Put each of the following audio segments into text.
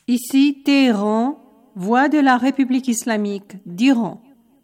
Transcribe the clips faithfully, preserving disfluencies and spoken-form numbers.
Ici Téhéran, voix de la République islamique d'Iran.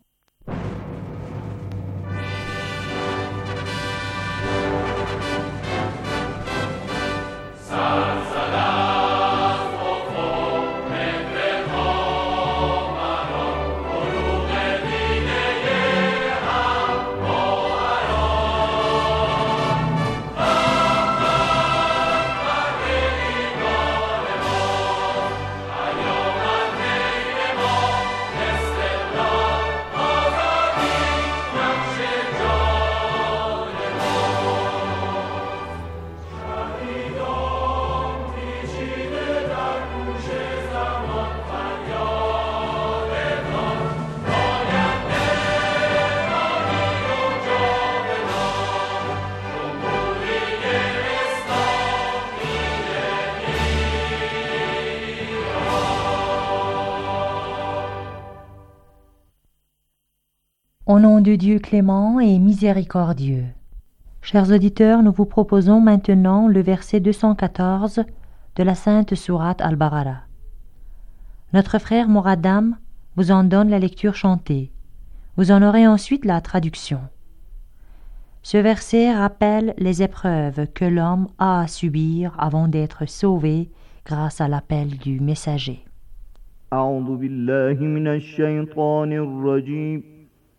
Au nom de Dieu clément et miséricordieux. Chers auditeurs, nous vous proposons maintenant le verset deux cent quatorze de la sainte sourate Al-Baqara. Notre frère Moradam vous en donne la lecture chantée. Vous en aurez ensuite la traduction. Ce verset rappelle les épreuves que l'homme a à subir avant d'être sauvé grâce à l'appel du messager. أعوذ بالله من الشيطان الرجيم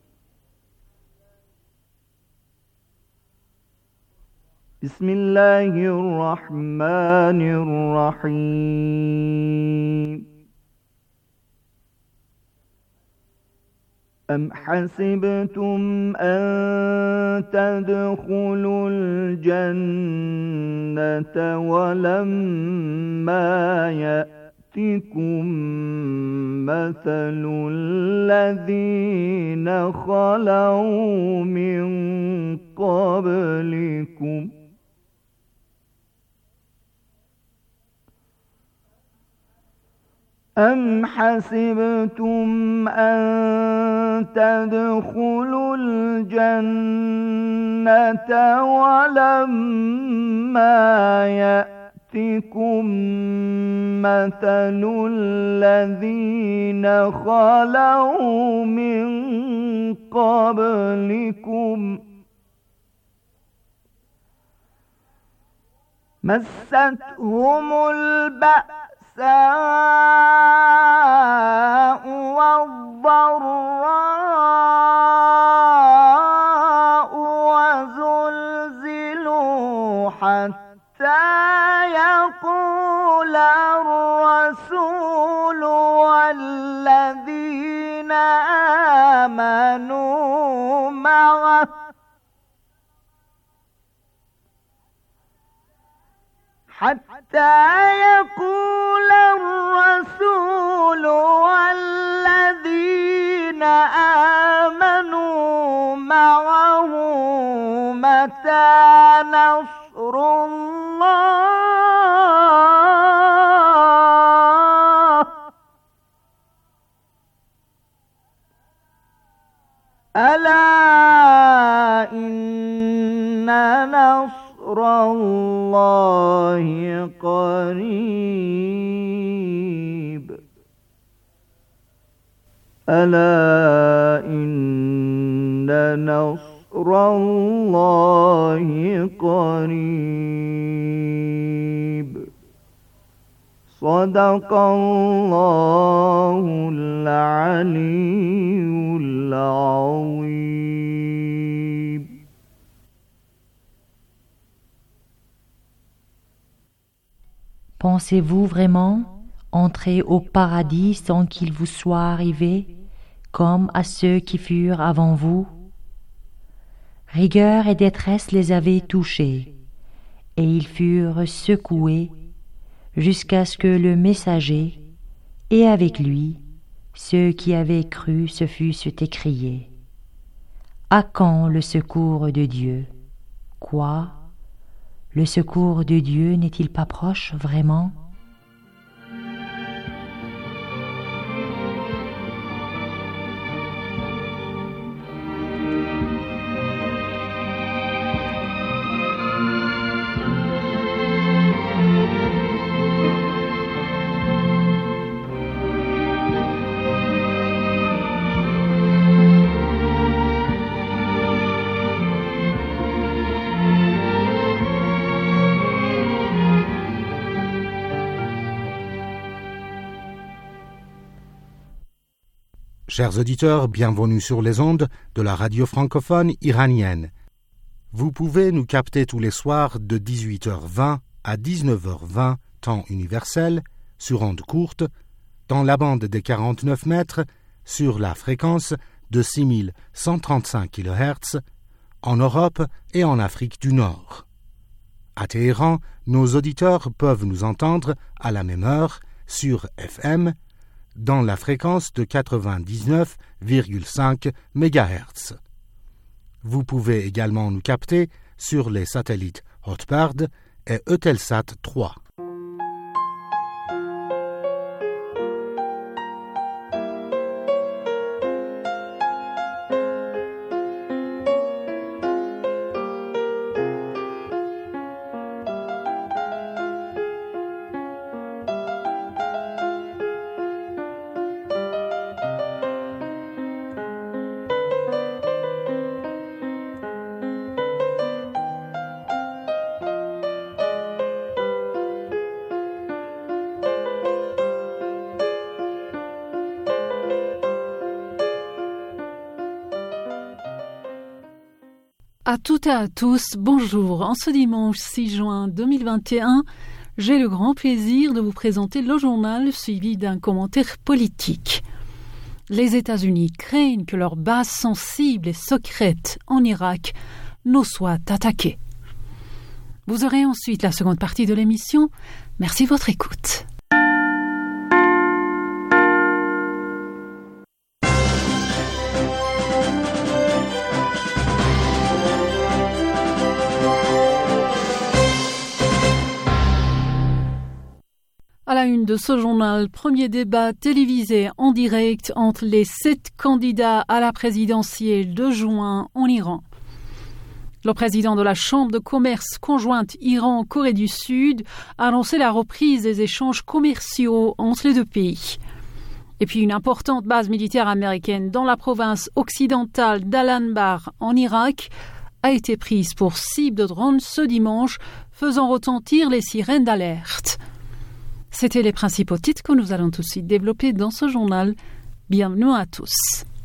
بسم الله الرحمن الرحيم أم حسبتم أن تدخلوا الجنة ولما يأتكم مثل الذين خلوا من قبلكم أم حسبتم أن تدخلوا الجنة ولما يأتكم مثل الذين خلوا من قبلكم مستهم البأس الساء والضراء وزلزلوا حتى يقول الرسول والذين آمنوا معه حتى يقول الرسول والذين آمنوا معه متى نصر الله ألا إن نصر الله قريب ألا إن نصر الله قريب صدق الله العلي العظيم. Pensez-vous vraiment entrer au paradis sans qu'il vous soit arrivé, comme à ceux qui furent avant vous? Rigueur et détresse les avaient touchés, et ils furent secoués jusqu'à ce que le messager, et avec lui, ceux qui avaient cru se fussent écriés. À quand le secours de Dieu? Quoi? Le secours de Dieu n'est-il pas proche vraiment? Chers auditeurs, bienvenue sur les ondes de la radio francophone iranienne. Vous pouvez nous capter tous les soirs de dix-huit heures vingt à dix-neuf heures vingt, temps universel, sur ondes courtes, dans la bande des quarante-neuf mètres, sur la fréquence de six mille cent trente-cinq kilohertz, en Europe et en Afrique du Nord. À Téhéran, nos auditeurs peuvent nous entendre à la même heure sur F M, dans la fréquence de quatre-vingt-dix-neuf virgule cinq mégahertz. Vous pouvez également nous capter sur les satellites Hotbird et Eutelsat trois. À toutes et à tous, bonjour. En ce dimanche six juin deux mille vingt et un, j'ai le grand plaisir de vous présenter le journal suivi d'un commentaire politique. Les États-Unis craignent que leur base sensible et secrète en Irak ne soit attaquée. Vous aurez ensuite la seconde partie de l'émission. Merci de votre écoute. À la une de ce journal, premier débat télévisé en direct entre les sept candidats à la présidentielle de juin en Iran. Le président de la Chambre de commerce conjointe Iran-Corée du Sud a annoncé la reprise des échanges commerciaux entre les deux pays. Et puis une importante base militaire américaine dans la province occidentale d'Al-Anbar en Irak a été prise pour cible de drones ce dimanche, faisant retentir les sirènes d'alerte. C'étaient les principaux titres que nous allons tout de suite développer dans ce journal. Bienvenue à tous.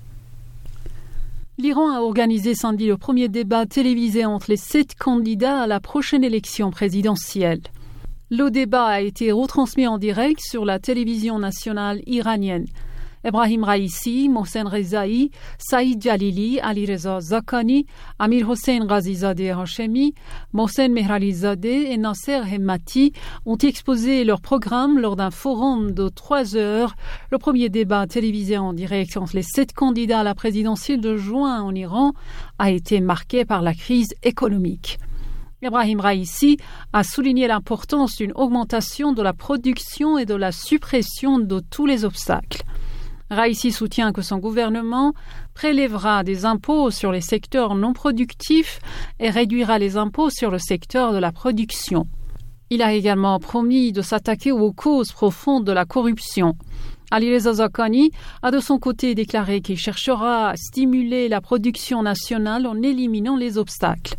L'Iran a organisé samedi le premier débat télévisé entre les sept candidats à la prochaine élection présidentielle. Le débat a été retransmis en direct sur la télévision nationale iranienne. Ebrahim Raisi, Mohsen Rezaei, Saïd Jalili, Alireza Zakani, Amir Hossein Ghazizadeh Hashemi, Mohsen Mehralizadeh et Nasser Hemmati ont exposé leur programme lors d'un forum de trois heures. Le premier débat télévisé en direct entre les sept candidats à la présidentielle de juin en Iran a été marqué par la crise économique. Ebrahim Raisi a souligné l'importance d'une augmentation de la production et de la suppression de tous les obstacles. Raisi soutient que son gouvernement prélèvera des impôts sur les secteurs non productifs et réduira les impôts sur le secteur de la production. Il a également promis de s'attaquer aux causes profondes de la corruption. Alireza Zakani a de son côté déclaré qu'il cherchera à stimuler la production nationale en éliminant les obstacles.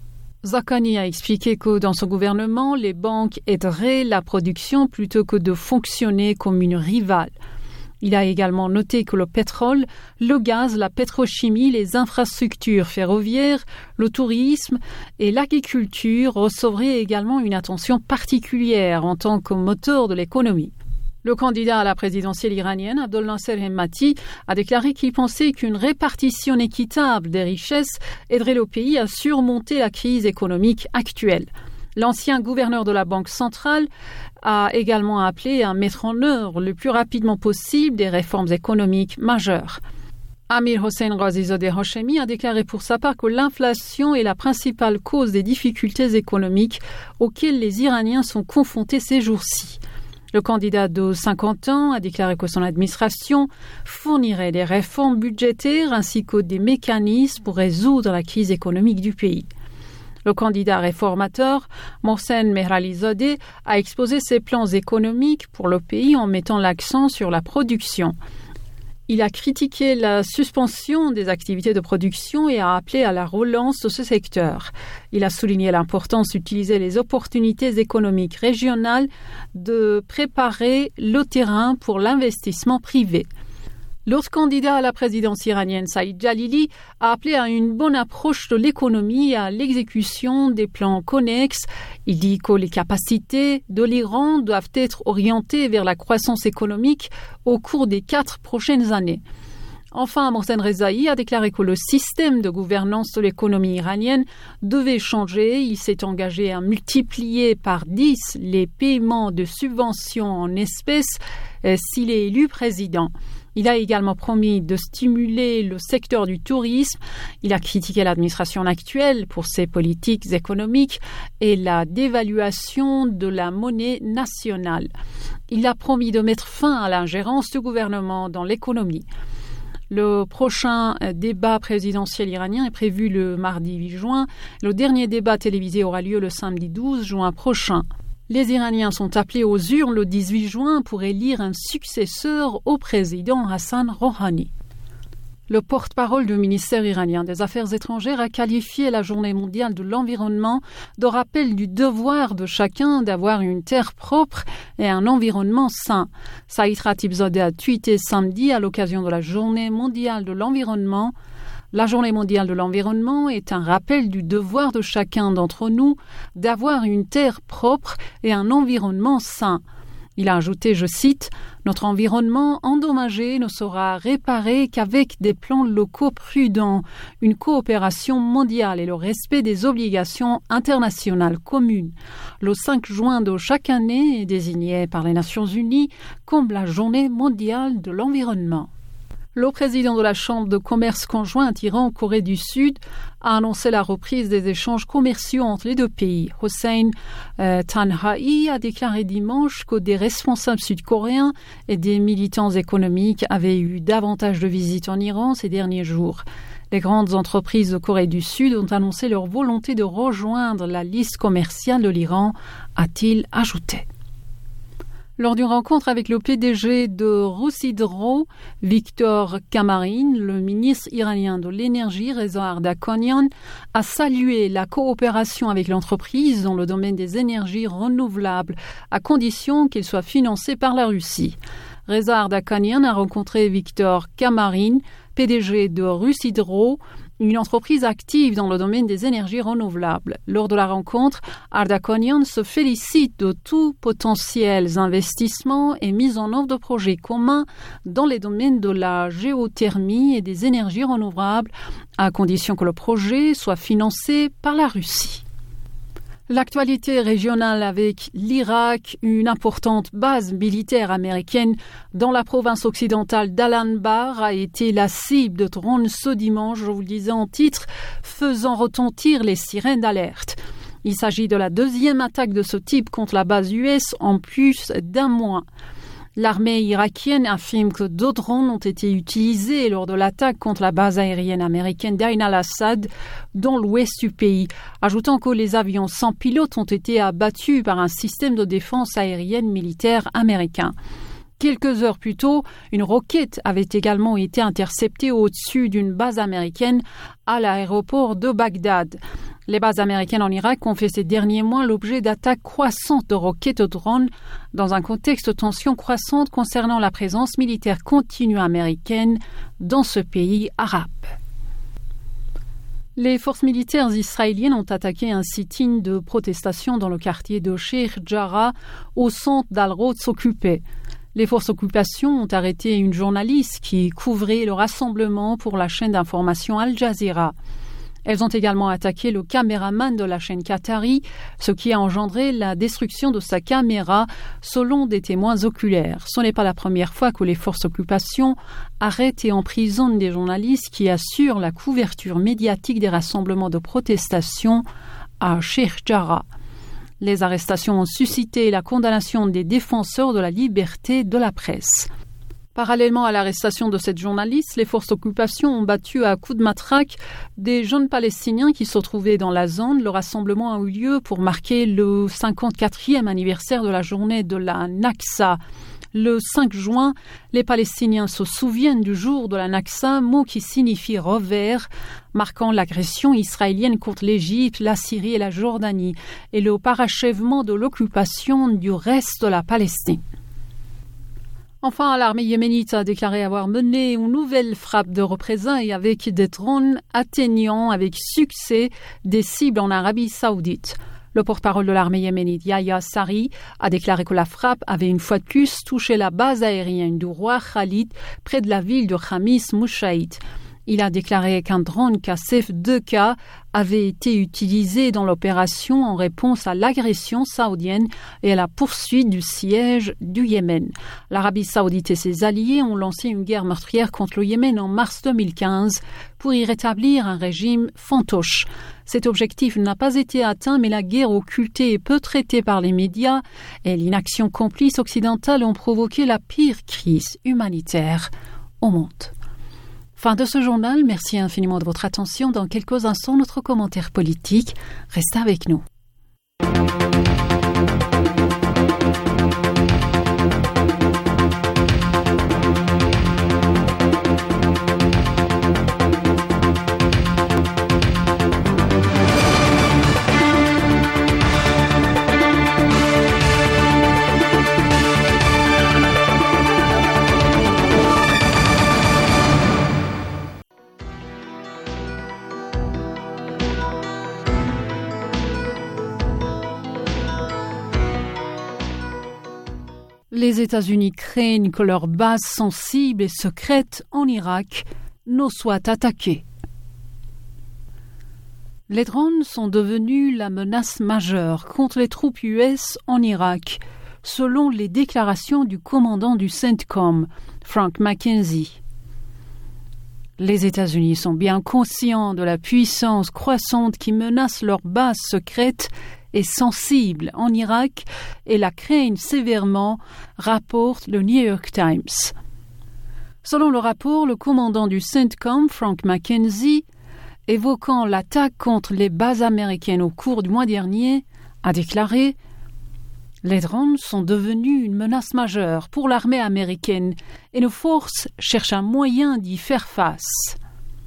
Zakani a expliqué que dans son gouvernement, les banques aideraient la production plutôt que de fonctionner comme une rivale. Il a également noté que le pétrole, le gaz, la pétrochimie, les infrastructures ferroviaires, le tourisme et l'agriculture recevraient également une attention particulière en tant que moteur de l'économie. Le candidat à la présidentielle iranienne, Abdel Nasser Hemmati, a déclaré qu'il pensait qu'une répartition équitable des richesses aiderait le pays à surmonter la crise économique actuelle. L'ancien gouverneur de la Banque centrale a également appelé à mettre en œuvre le plus rapidement possible des réformes économiques majeures. Amir Hossein Ghazizadeh Hashemi a déclaré pour sa part que l'inflation est la principale cause des difficultés économiques auxquelles les Iraniens sont confrontés ces jours-ci. Le candidat de cinquante ans a déclaré que son administration fournirait des réformes budgétaires ainsi que des mécanismes pour résoudre la crise économique du pays. Le candidat réformateur, Mohsen Mehralizadeh, a exposé ses plans économiques pour le pays en mettant l'accent sur la production. Il a critiqué la suspension des activités de production et a appelé à la relance de ce secteur. Il a souligné l'importance d'utiliser les opportunités économiques régionales, de préparer le terrain pour l'investissement privé. L'autre candidat à la présidence iranienne, Saïd Jalili, a appelé à une bonne approche de l'économie et à l'exécution des plans connexes. Il dit que les capacités de l'Iran doivent être orientées vers la croissance économique au cours des quatre prochaines années. Enfin, Mohsen Rezaï a déclaré que le système de gouvernance de l'économie iranienne devait changer. Il s'est engagé à multiplier par dix les paiements de subventions en espèces euh, s'il est élu président. Il a également promis de stimuler le secteur du tourisme. Il a critiqué l'administration actuelle pour ses politiques économiques et la dévaluation de la monnaie nationale. Il a promis de mettre fin à l'ingérence du gouvernement dans l'économie. Le prochain débat présidentiel iranien est prévu le mardi huit juin. Le dernier débat télévisé aura lieu le samedi douze juin prochain. Les Iraniens sont appelés aux urnes le dix-huit juin pour élire un successeur au président Hassan Rouhani. Le porte-parole du ministère iranien des Affaires étrangères a qualifié la Journée mondiale de l'environnement de rappel du devoir de chacun d'avoir une terre propre et un environnement sain. Saïd Khatibzadeh a tweeté samedi à l'occasion de la Journée mondiale de l'environnement. La Journée mondiale de l'environnement est un rappel du devoir de chacun d'entre nous d'avoir une terre propre et un environnement sain. Il a ajouté, je cite, « Notre environnement endommagé ne sera réparé qu'avec des plans locaux prudents, une coopération mondiale et le respect des obligations internationales communes. Le cinq juin de chaque année est désigné par les Nations Unies comme la Journée mondiale de l'environnement. » Le président de la Chambre de commerce conjointe Iran-Corée du Sud a annoncé la reprise des échanges commerciaux entre les deux pays. Hossein euh, Tanhaï a déclaré dimanche que des responsables sud-coréens et des militants économiques avaient eu davantage de visites en Iran ces derniers jours. Les grandes entreprises de Corée du Sud ont annoncé leur volonté de rejoindre la liste commerciale de l'Iran, a-t-il ajouté. Lors d'une rencontre avec le P D G de Russidro, Victor Kamarin, le ministre iranien de l'énergie, Reza Ardakhanian, a salué la coopération avec l'entreprise dans le domaine des énergies renouvelables, à condition qu'elle soit financée par la Russie. Reza Ardakhanian a rencontré Victor Kamarin, P D G de Russidro, une entreprise active dans le domaine des énergies renouvelables. Lors de la rencontre, Ardakhanian se félicite de tous potentiels investissements et mise en œuvre de projets communs dans les domaines de la géothermie et des énergies renouvelables, à condition que le projet soit financé par la Russie. L'actualité régionale avec l'Irak, une importante base militaire américaine dans la province occidentale d'Al-Anbar a été la cible de drones ce dimanche, je vous le disais en titre, faisant retentir les sirènes d'alerte. Il s'agit de la deuxième attaque de ce type contre la base U S en plus d'un mois. L'armée irakienne affirme que deux drones ont été utilisés lors de l'attaque contre la base aérienne américaine d'Ain al-Assad dans l'ouest du pays, ajoutant que les avions sans pilote ont été abattus par un système de défense aérienne militaire américain. Quelques heures plus tôt, une roquette avait également été interceptée au-dessus d'une base américaine à l'aéroport de Bagdad. Les bases américaines en Irak ont fait ces derniers mois l'objet d'attaques croissantes de roquettes de drones dans un contexte de tensions croissantes concernant la présence militaire continue américaine dans ce pays arabe. Les forces militaires israéliennes ont attaqué un sit-in de protestation dans le quartier de Sheikh Jarrah au centre d'Al-Quds occupé. Les forces d'occupation ont arrêté une journaliste qui couvrait le rassemblement pour la chaîne d'information Al Jazeera. Elles ont également attaqué le caméraman de la chaîne qatari, ce qui a engendré la destruction de sa caméra, selon des témoins oculaires. Ce n'est pas la première fois que les forces d'occupation arrêtent et emprisonnent des journalistes qui assurent la couverture médiatique des rassemblements de protestation à Sheikh Jarrah. Les arrestations ont suscité la condamnation des défenseurs de la liberté de la presse. Parallèlement à l'arrestation de cette journaliste, les forces d'occupation ont battu à coups de matraque des jeunes Palestiniens qui se trouvaient dans la zone. Le rassemblement a eu lieu pour marquer le cinquante-quatrième anniversaire de la journée de la Naksa. Le cinq juin, les Palestiniens se souviennent du jour de la Naksa, mot qui signifie revers, marquant l'agression israélienne contre l'Égypte, la Syrie et la Jordanie, et le parachèvement de l'occupation du reste de la Palestine. Enfin, l'armée yéménite a déclaré avoir mené une nouvelle frappe de représailles avec des drones atteignant avec succès des cibles en Arabie Saoudite. Le porte-parole de l'armée yéménite, Yahya Sarri, a déclaré que la frappe avait une fois de plus touché la base aérienne du roi Khalid près de la ville de Khamis Moushaïd. Il a déclaré qu'un drone Kasef deux K avait été utilisé dans l'opération en réponse à l'agression saoudienne et à la poursuite du siège du Yémen. L'Arabie Saoudite et ses alliés ont lancé une guerre meurtrière contre le Yémen en mars deux mille quinze pour y rétablir un régime fantoche. Cet objectif n'a pas été atteint, mais la guerre occultée et peu traitée par les médias et l'inaction complice occidentale ont provoqué la pire crise humanitaire au monde. Fin de ce journal, merci infiniment de votre attention. Dans quelques instants, notre commentaire politique. Restez avec nous. Les États-Unis craignent que leur base sensible et secrète en Irak ne soit attaquée. Les drones sont devenus la menace majeure contre les troupes U S en Irak, selon les déclarations du commandant du CENTCOM, Frank McKenzie. Les États-Unis sont bien conscients de la puissance croissante qui menace leur base secrète et sensible en Irak et la craignent sévèrement, rapporte le New York Times. Selon le rapport, le commandant du CENTCOM, Frank McKenzie, évoquant l'attaque contre les bases américaines au cours du mois dernier, a déclaré « Les drones sont devenus une menace majeure pour l'armée américaine et nos forces cherchent un moyen d'y faire face. »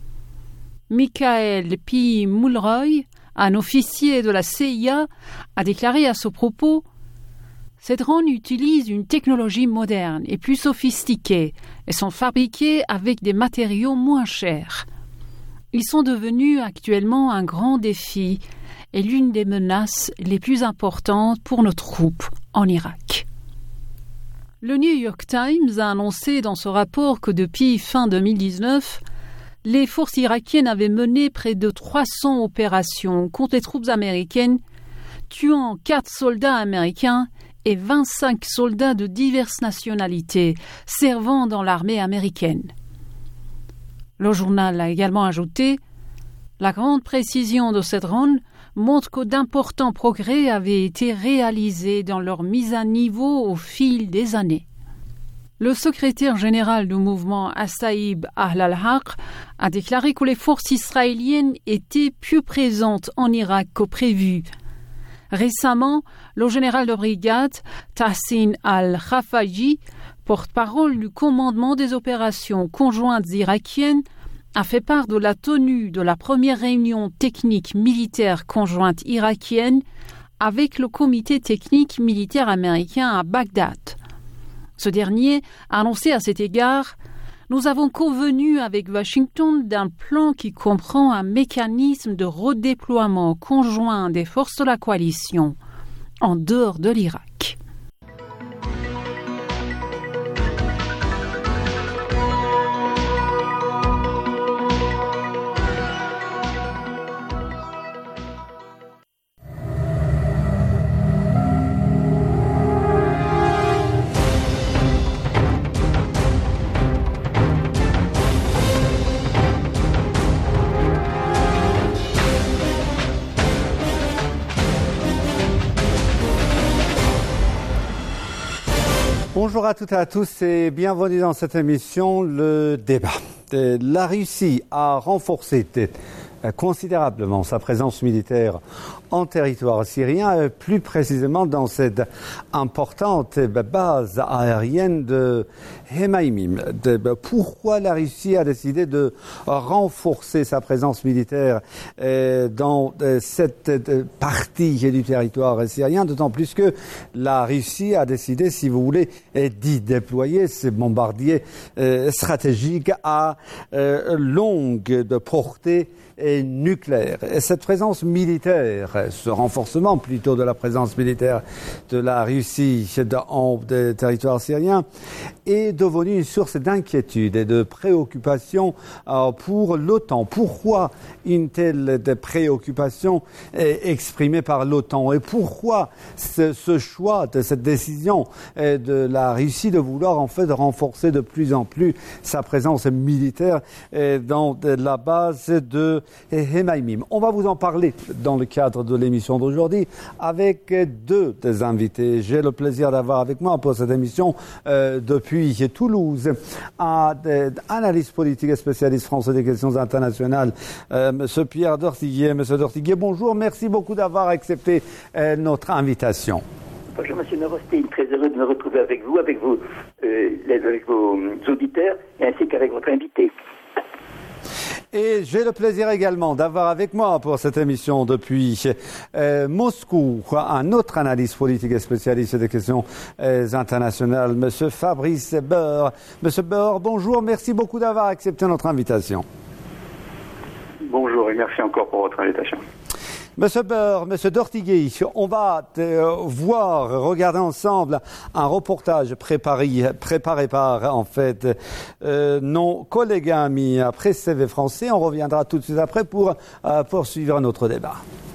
Michael P. Mulroy, un officier de la C I A, a déclaré à ce propos « Ces drones utilisent une technologie moderne et plus sophistiquée et sont fabriqués avec des matériaux moins chers. Ils sont devenus actuellement un grand défi et l'une des menaces les plus importantes pour nos troupes en Irak. » Le New York Times a annoncé dans ce rapport que depuis fin deux mille dix-neuf, les forces irakiennes avaient mené près de trois cents opérations contre les troupes américaines, tuant quatre soldats américains et vingt-cinq soldats de diverses nationalités servant dans l'armée américaine. Le journal a également ajouté « La grande précision de ces drones montre que d'importants progrès avaient été réalisés dans leur mise à niveau au fil des années. » Le secrétaire général du mouvement Assaïb Ahl al-Haq a déclaré que les forces israéliennes étaient plus présentes en Irak que prévu. Récemment, le général de brigade Tahsin al-Khafaji, porte-parole du commandement des opérations conjointes irakiennes, a fait part de la tenue de la première réunion technique militaire conjointe irakienne avec le comité technique militaire américain à Bagdad. Ce dernier a annoncé à cet égard « Nous avons convenu avec Washington d'un plan qui comprend un mécanisme de redéploiement conjoint des forces de la coalition en dehors de l'Irak. » Bonjour à toutes et à tous et bienvenue dans cette émission, le débat. La Russie a renforcé considérablement sa présence militaire en territoire syrien, plus précisément dans cette importante base aérienne de Hemaimim. Pourquoi la Russie a décidé de renforcer sa présence militaire dans cette partie du territoire syrien, d'autant plus que la Russie a décidé, si vous voulez, d'y déployer ces bombardiers stratégiques à longue portée et nucléaire. Et cette présence militaire, ce renforcement plutôt de la présence militaire de la Russie dans le territoire syrien, est devenu une source d'inquiétude et de préoccupation pour l'OTAN. Pourquoi une telle préoccupation est exprimée par l'OTAN et pourquoi ce, ce choix de cette décision de la Russie de vouloir en fait renforcer de plus en plus sa présence militaire dans la base de Hemaimim. On va vous en parler dans le cadre de l'émission d'aujourd'hui avec deux des invités. J'ai le plaisir d'avoir avec moi pour cette émission euh, depuis Toulouse un analyste politique et spécialiste français des questions internationales, euh, Monsieur Pierre Dortiguier. Monsieur Dortiguier, bonjour. Merci beaucoup d'avoir accepté euh, notre invitation. Bonjour Monsieur Norostin, très heureux de me retrouver avec vous, avec vos, euh, avec vos auditeurs ainsi qu'avec votre invité. Et j'ai le plaisir également d'avoir avec moi pour cette émission depuis euh, Moscou un autre analyste politique et spécialiste des questions euh, internationales, Monsieur Fabrice Beur. Monsieur Beur, bonjour, merci beaucoup d'avoir accepté notre invitation. Bonjour et merci encore pour votre invitation. Monsieur Beur, Monsieur Dortiguier, on va euh, voir, regarder ensemble un reportage préparé, préparé par, en fait, euh, nos collègues et amis Presse T V français. On reviendra tout de suite après pour euh, poursuivre notre débat.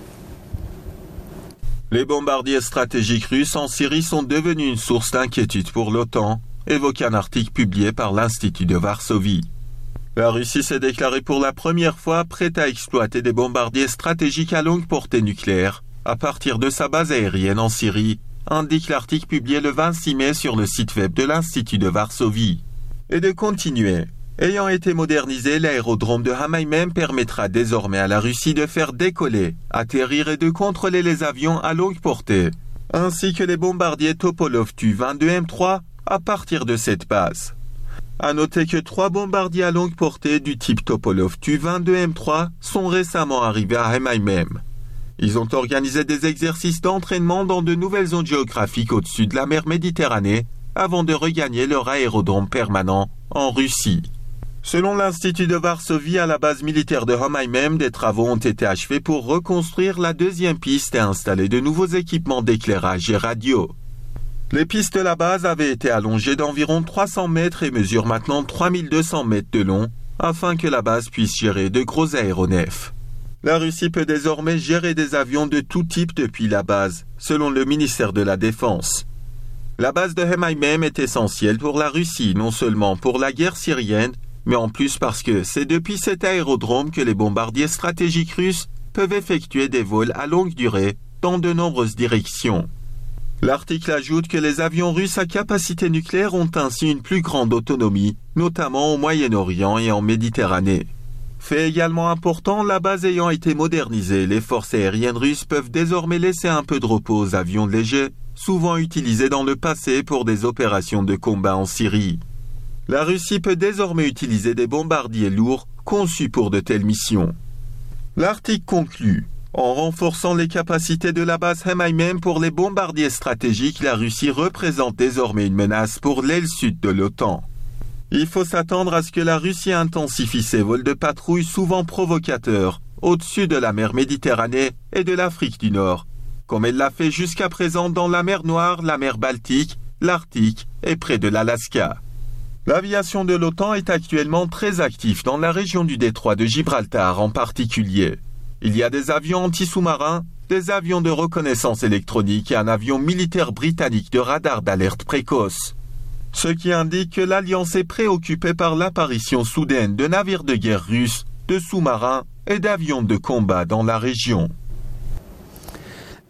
Les bombardiers stratégiques russes en Syrie sont devenus une source d'inquiétude pour l'OTAN, évoque un article publié par l'Institut de Varsovie. La Russie s'est déclarée pour la première fois prête à exploiter des bombardiers stratégiques à longue portée nucléaire à partir de sa base aérienne en Syrie, indique l'article publié le vingt-six mai sur le site web de l'Institut de Varsovie. Et de continuer. Ayant été modernisé, l'aérodrome de Hemaimim permettra désormais à la Russie de faire décoller, atterrir et de contrôler les avions à longue portée, ainsi que les bombardiers Topolov Tu vingt-deux M trois à partir de cette base. À noter que trois bombardiers à longue portée du type Topolov Tu vingt-deux M trois sont récemment arrivés à Hemaimim. Ils ont organisé des exercices d'entraînement dans de nouvelles zones géographiques au-dessus de la mer Méditerranée avant de regagner leur aérodrome permanent en Russie. Selon l'Institut de Varsovie, à la base militaire de Hemaimim, des travaux ont été achevés pour reconstruire la deuxième piste et installer de nouveaux équipements d'éclairage et radio. Les pistes de la base avaient été allongées d'environ trois cents mètres et mesurent maintenant trois mille deux cents mètres de long, afin que la base puisse gérer de gros aéronefs. La Russie peut désormais gérer des avions de tout type depuis la base, selon le ministère de la Défense. La base de Hemaimim est essentielle pour la Russie, non seulement pour la guerre syrienne, mais en plus parce que c'est depuis cet aérodrome que les bombardiers stratégiques russes peuvent effectuer des vols à longue durée dans de nombreuses directions. L'article ajoute que les avions russes à capacité nucléaire ont ainsi une plus grande autonomie, notamment au Moyen-Orient et en Méditerranée. Fait également important, la base ayant été modernisée, les forces aériennes russes peuvent désormais laisser un peu de repos aux avions légers, souvent utilisés dans le passé pour des opérations de combat en Syrie. La Russie peut désormais utiliser des bombardiers lourds conçus pour de telles missions. L'article conclut. En renforçant les capacités de la base Hemaimim pour les bombardiers stratégiques, la Russie représente désormais une menace pour l'aile sud de l'OTAN. Il faut s'attendre à ce que la Russie intensifie ses vols de patrouille souvent provocateurs au-dessus de la mer Méditerranée et de l'Afrique du Nord, comme elle l'a fait jusqu'à présent dans la mer Noire, la mer Baltique, l'Arctique et près de l'Alaska. L'aviation de l'OTAN est actuellement très active dans la région du détroit de Gibraltar en particulier. Il y a des avions anti-sous-marins, des avions de reconnaissance électronique et un avion militaire britannique de radar d'alerte précoce. Ce qui indique que l'Alliance est préoccupée par l'apparition soudaine de navires de guerre russes, de sous-marins et d'avions de combat dans la région.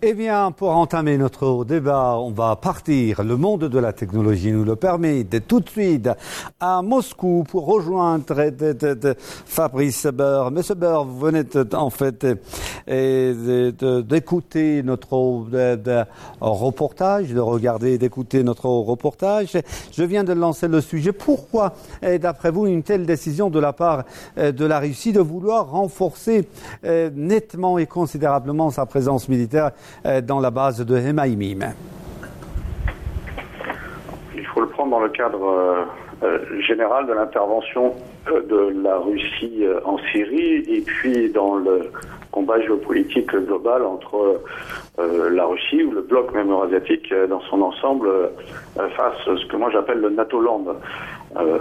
Eh bien, pour entamer notre débat, on va partir. Le monde de la technologie nous le permet de tout de suite à Moscou pour rejoindre de, de, de Fabrice Beur. Monsieur Beur, vous venez de, en fait de, de, d'écouter notre de, de, reportage, de regarder, d'écouter notre reportage. Je viens de lancer le sujet. Pourquoi, d'après vous, une telle décision de la part de la Russie de vouloir renforcer nettement et considérablement sa présence militaire dans la base de Hemaimim? Il faut le prendre dans le cadre euh, euh, général de l'intervention euh, de la Russie euh, en Syrie et puis dans le combat géopolitique global entre euh, la Russie ou le bloc même eurasiatique euh, dans son ensemble euh, face à ce que moi j'appelle le NATO-land. Euh,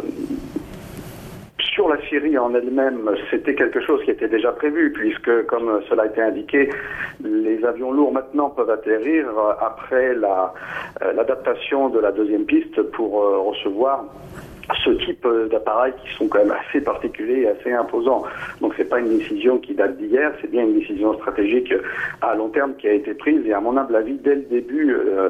Sur la Syrie en elle-même, c'était quelque chose qui était déjà prévu, puisque, comme cela a été indiqué, les avions lourds maintenant peuvent atterrir après la, euh, l'adaptation de la deuxième piste pour euh, recevoir ce type d'appareils qui sont quand même assez particuliers et assez imposants. Donc c'est pas une décision qui date d'hier, c'est bien une décision stratégique à long terme qui a été prise et à mon humble avis dès le début euh,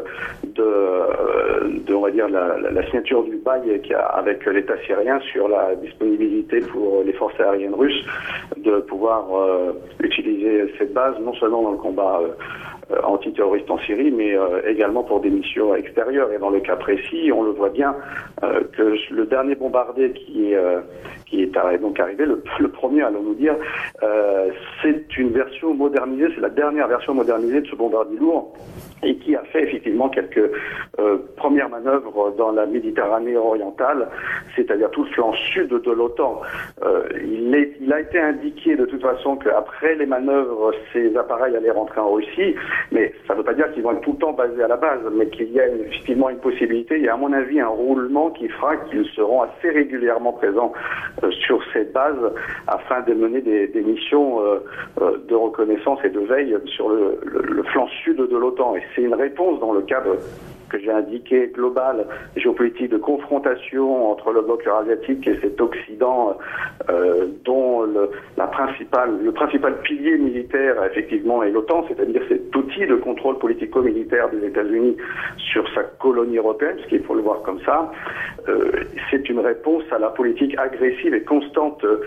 de, de, on va dire, la, la signature du bail qu'il y a avec l'État syrien sur la disponibilité pour les forces aériennes russes de pouvoir euh, utiliser cette base non seulement dans le combat euh, antiterroriste en Syrie, mais euh, également pour des missions extérieures. Et dans le cas précis, on le voit bien euh, que le dernier bombardé qui est, euh, qui est arri- donc arrivé, le, le premier, allons-nous dire, euh, c'est une version modernisée, c'est la dernière version modernisée de ce bombardier lourd, et qui a fait effectivement quelques euh, premières manœuvres dans la Méditerranée orientale, c'est-à-dire tout le flanc sud de l'OTAN. Euh, il, est, il a été indiqué de toute façon qu'après les manœuvres, ces appareils allaient rentrer en Russie, mais ça ne veut pas dire qu'ils vont être tout le temps basés à la base, mais qu'il y a une, effectivement une possibilité, il y a à mon avis un roulement qui fera qu'ils seront assez régulièrement présents euh, sur cette base afin de mener des, des missions euh, euh, de reconnaissance et de veille sur le, le, le flanc sud de l'OTAN. Et c'est une réponse dans le cadre que j'ai indiqué global, géopolitique de confrontation entre le bloc eurasiatique et cet Occident euh, dont le, la principale, le principal pilier militaire effectivement est l'OTAN, c'est-à-dire cet outil de contrôle politico-militaire des États-Unis sur sa colonie européenne, parce qu'il faut le voir comme ça. Euh, c'est une réponse à la politique agressive et constante euh,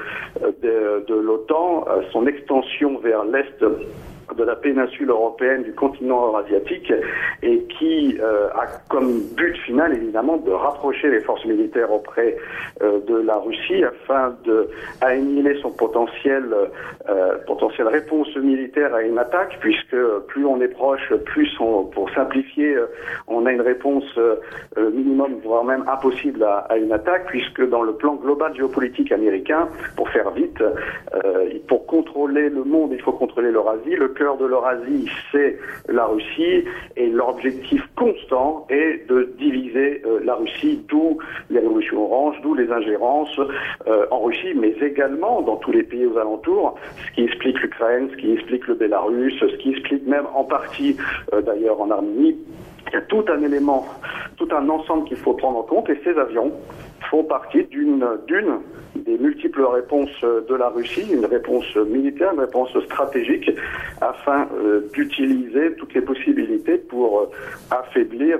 de, de l'OTAN, à son extension vers l'est de la péninsule européenne, du continent eurasiatique, et qui euh, a comme but final évidemment de rapprocher les forces militaires auprès euh, de la Russie afin de annihiler son potentiel euh, potentielle réponse militaire à une attaque, puisque plus on est proche, plus on, pour simplifier, on a une réponse euh, minimum, voire même impossible à, à une attaque, puisque dans le plan global géopolitique américain, pour faire vite, euh, pour contrôler le monde, il faut contrôler l'Eurasie. Le cœur de l'Eurasie, c'est la Russie, et l'objectif constant est de diviser euh, la Russie, d'où les révolutions oranges, d'où les ingérences euh, en Russie, mais également dans tous les pays aux alentours, ce qui explique l'Ukraine, ce qui explique le Bélarus, ce qui explique même en partie euh, d'ailleurs en Arménie. Il y a tout un élément, tout un ensemble qu'il faut prendre en compte, et ces avions font partie d'une, d'une des multiples réponses de la Russie, une réponse militaire, une réponse stratégique, afin euh, d'utiliser toutes les possibilités pour euh, affaiblir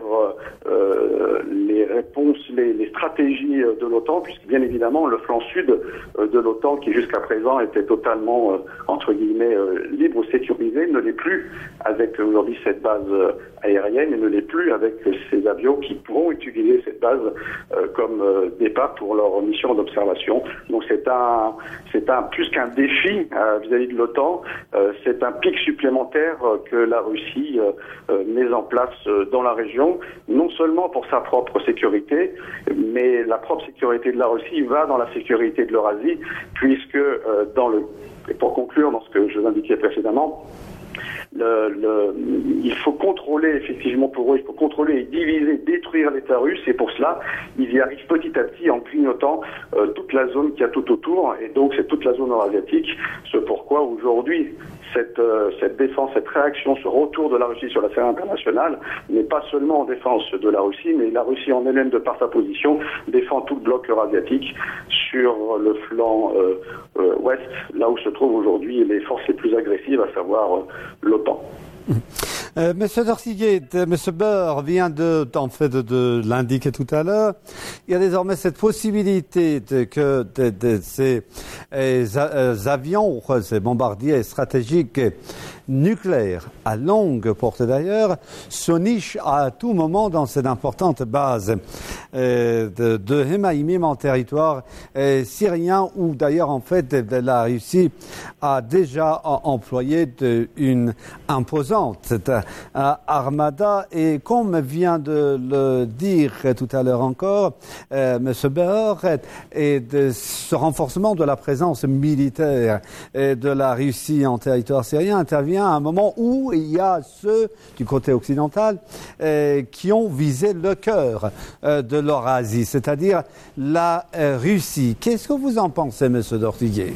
euh, les réponses, les, les stratégies de l'OTAN, puisque bien évidemment le flanc sud euh, de l'OTAN, qui jusqu'à présent était totalement, euh, entre guillemets, euh, libre ou sécurisé, ne l'est plus avec aujourd'hui cette base euh, aérienne, et ne l'est plus avec ces avions qui pourront utiliser cette base euh, comme euh, départ pour leur mission d'observation. Donc c'est un, c'est un plus qu'un défi euh, vis-à-vis de l'OTAN, euh, c'est un pic supplémentaire euh, que la Russie euh, euh, met en place euh, dans la région, non seulement pour sa propre sécurité, mais la propre sécurité de la Russie va dans la sécurité de l'Eurasie, puisque euh, dans le, et pour conclure dans ce que je vous indiquais précédemment, Le, le, il faut contrôler effectivement pour eux, il faut contrôler et diviser, détruire l'État russe, et pour cela, ils y arrivent petit à petit en clignotant euh, toute la zone qu'il y a tout autour, et donc c'est toute la zone eurasiatique, ce pourquoi aujourd'hui cette, euh, cette défense, cette réaction, ce retour de la Russie sur la scène internationale n'est pas seulement en défense de la Russie, mais la Russie en elle-même, de par sa position, défend tout le bloc eurasiatique sur le flanc euh, euh, ouest, là où se trouvent aujourd'hui les forces les plus agressives, à savoir euh, l'OTAN. Euh, Monsieur Dorciguet, Monsieur Beur vient de, en fait, de, de l'indiquer tout à l'heure. Il y a désormais cette possibilité de, que de, de ces euh, avions, ces bombardiers stratégiques nucléaires à longue portée d'ailleurs, se nichent à tout moment dans cette importante base euh, de, de Hemaïmim en territoire euh, syrien, où d'ailleurs en fait la Russie a déjà employé de, une imposante euh, armada, et comme vient de le dire tout à l'heure encore euh, M. Beur, et de ce renforcement de la présence militaire de la Russie en territoire syrien intervient à un moment où il y a ceux du côté occidental euh, qui ont visé le cœur euh, de l'Eurasie, c'est-à-dire la euh, Russie. Qu'est-ce que vous en pensez, M. Dortiguet?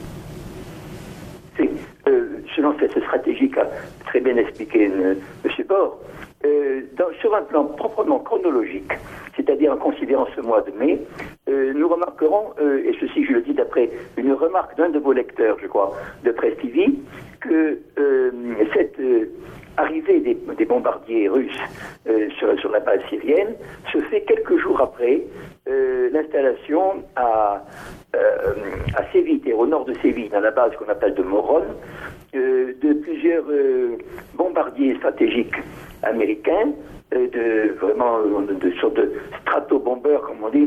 euh, Selon cette stratégie qu'a très bien expliqué euh, M. Bord, euh, dans, sur un plan proprement chronologique, c'est-à-dire en considérant ce mois de mai, euh, nous remarquerons, euh, et ceci je le dis d'après une remarque d'un de vos lecteurs, je crois, de Presse T V, que euh, cette euh, arrivée des, des bombardiers russes euh, sur, sur la base syrienne se fait quelques jours après euh, l'installation à, euh, à Séville, au nord de Séville, dans la base qu'on appelle de Moron, euh, de plusieurs euh, bombardiers stratégiques américains, euh, de vraiment de, de sortes de stratobombers, comme on dit.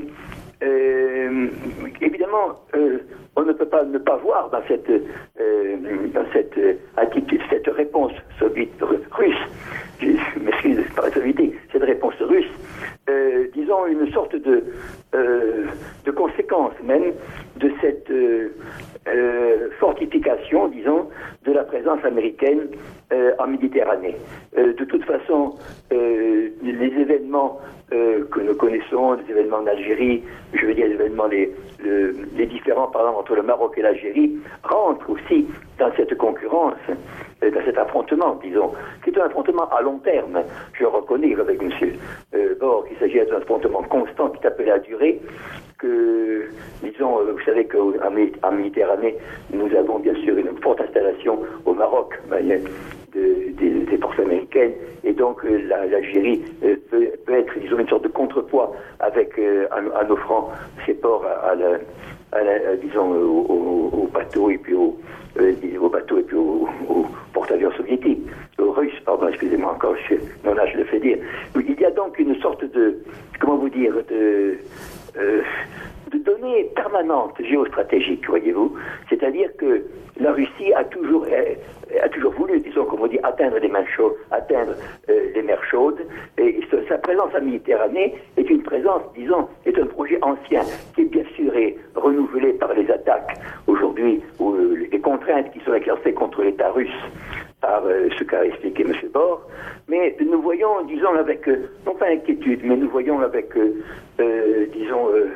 Euh, évidemment, euh, on ne peut pas ne pas voir dans cette euh, dans cette attitude, cette réponse soviétique russe, je m'excuse par la soviétique, cette réponse russe, euh, disons une sorte de euh, de conséquence même de cette euh, euh, fortification, disons, de la présence américaine euh, en Méditerranée. Euh, de toute façon, euh, les événements euh, que nous connaissons, les événements en Algérie, je veux dire les événements, les, le, les différends par exemple entre le Maroc et l'Algérie, rentrent aussi dans cette concurrence, euh, dans cet affrontement, disons. C'est un affrontement à long terme. Je reconnais avec M. Euh, Bord qu'il s'agit d'un affrontement constant qui est appelé à durer, que, disons, euh, vous savez qu'en en Méditerranée, nous avons bien sûr une forte installation au Maroc, ben, de, des, des forces américaines, et donc euh, la, l'Algérie euh, peut, peut être, disons, une sorte de contrepoids avec, euh, en, en offrant ses ports à, à la, à la, à, disons, aux au, au bateaux et puis aux euh, au bateaux et puis aux au porte-avions soviétiques, aux Russes, pardon, excusez-moi encore, je, non là je le fais dire. Il y a donc une sorte de, comment vous dire, de euh, de données permanentes géostratégiques, voyez-vous. C'est-à-dire que la Russie a toujours, a toujours voulu, disons, comme on dit, atteindre les mers chaudes, atteindre euh, les mers chaudes. Et sa présence en Méditerranée est une présence, disons, est un projet ancien qui est bien sûr est renouvelé par les attaques aujourd'hui, ou euh, les contraintes qui sont exercées contre l'État russe par euh, ce qu'a expliqué M. Bord. Mais nous voyons, disons, avec, euh, non pas inquiétude, mais nous voyons avec, euh, euh, disons, euh,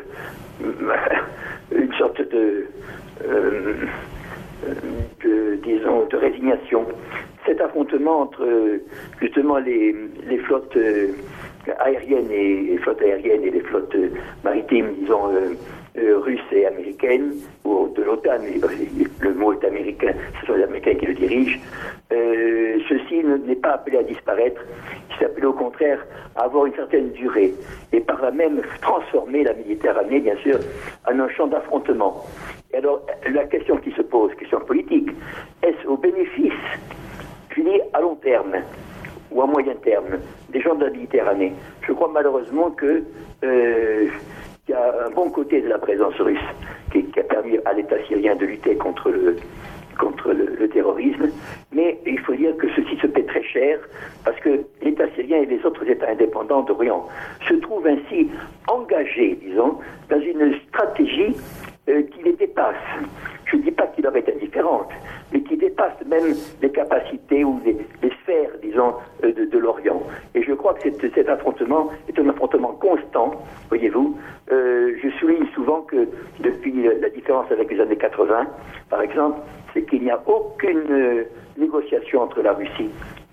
une sorte de, euh, de, disons, de résignation. Cet affrontement entre, justement, les, les flottes euh, aériennes et les flottes aériennes et les flottes euh, maritimes, disons, euh, euh, russes et américaines, ou de l'OTAN, le mot est américain, ce sont les Américains qui le dirigent. Euh, ceci n'est pas appelé à disparaître, il s'appelait au contraire à avoir une certaine durée, et par là même transformer la Méditerranée, bien sûr, en un champ d'affrontement. Et alors, la question qui se pose, question politique, est-ce au bénéfice, je dis à long terme, ou à moyen terme, des gens de la Méditerranée? Je crois malheureusement que euh, il y a un bon côté de la présence russe qui, qui a permis à l'État syrien de lutter contre le contre le, le terrorisme, mais il faut dire que ceci se paie très cher, parce que l'État syrien et les autres États indépendants d'Orient se trouvent ainsi engagés, disons, dans une stratégie euh, qui les dépasse. Je ne dis pas qu'il leur est indifférente, mais qui dépasse même les capacités ou les, les sphères, disons, euh, de, de l'Orient. Et je crois que cet, cet affrontement est un affrontement constant, voyez-vous. Euh, je souligne souvent que depuis la différence avec les années quatre-vingts, par exemple, c'est qu'il n'y a aucune euh, négociation entre la Russie